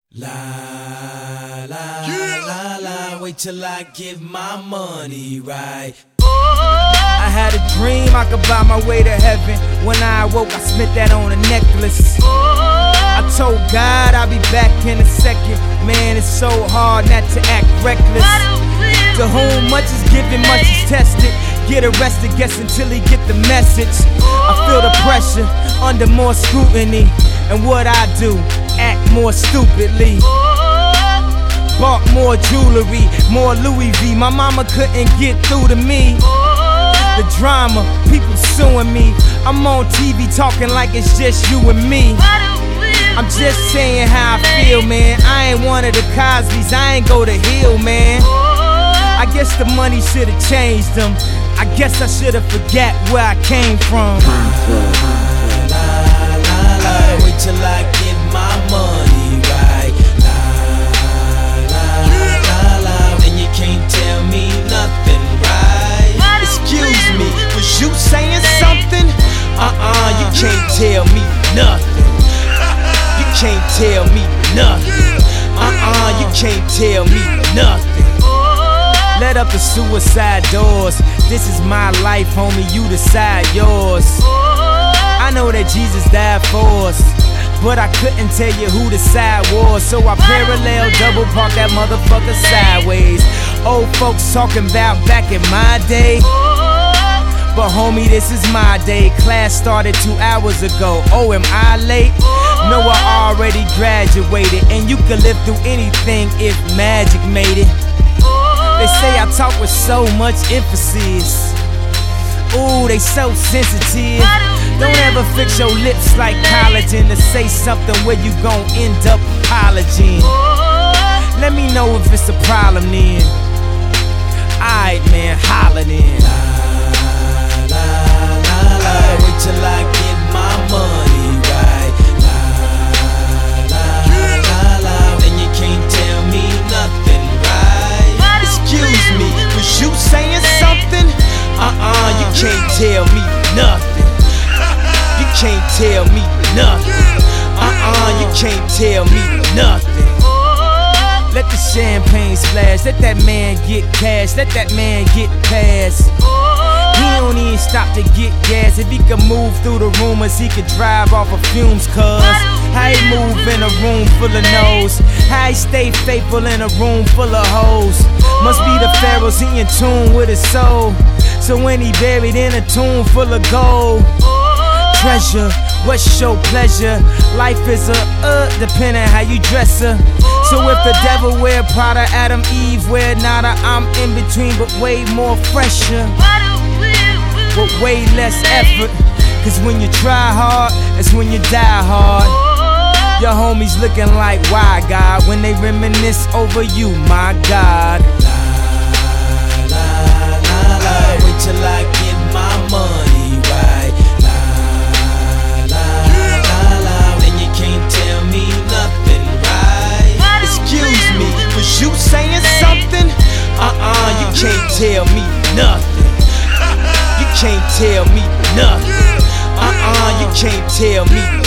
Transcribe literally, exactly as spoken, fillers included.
La la yeah. la la, wait till I get my money right. I had a dream I could buy my way to heaven. When I awoke, I spent that on a necklace. I told God I'll be back in a second. Man, it's so hard not to act reckless. To whom much is given, much is tested. Get arrested, guess until he get the message. I feel the pressure under more scrutiny. And what I do, act more stupidly. Bought more jewelry, more Louis V. My mama couldn't get through to me. The drama, people suing me. I'm on T V talking like it's just you and me. I'm just saying how I feel, man. I ain't one of the Cosby's, I ain't go to Hill, man. I guess the money should've changed them. I guess I should've forgot where I came from. Wait till I get my money right. La la la la, and you can't tell me nothing, right? Excuse me, was you saying something? Uh-uh, you can't tell me nothing. You can't tell me nothing. Uh-uh, you can't tell me nothing. Let up the suicide doors. This is my life, homie, you decide yours. I know that Jesus died for us, but I couldn't tell you who the side was. So I parallel double park that motherfucker sideways. Old folks talking about back in my day, but homie, this is my day. Class started two hours ago. Oh, am I late? No, I already graduated. And you could live through anything if magic made it. They say I talk with so much emphasis. Ooh, they so sensitive. Don't ever fix your lips like collagen to say something where you gon' end up apologizing. Let me know if it's a problem then. Alright, man, holla then. La la la la, wait till I get my money right. La la la la, and you can't tell me nothing, right? Excuse me, was you saying something? Uh-uh, you can't tell me nothing. You can't tell me nothing. Uh-uh, you can't tell me nothing. Let the champagne splash, let that man get cash, let that man get past. He don't even stop to get gas. If he could move through the rumors, he could drive off of fumes, cuz how he move in a room full of no's, how he stay faithful in a room full of hoes. Must be the pharaohs, he in tune with his soul. So when he buried in a tomb full of gold, treasure, what's your pleasure? Life is a uh, depending how you dress her. So if the devil wear Prada, Adam, Eve wear nada, I'm in between but way more fresher, but way less effort. Cause when you try hard, that's when you die hard. Your homies looking like, why God? When they reminisce over you, my God. La la la la, wait till I get my money right. La la la la, and you can't tell me nothing, right? Excuse me, was you saying something? Uh-uh, you can't tell me nothing. You can't tell me nothing. Uh-uh, you can't tell me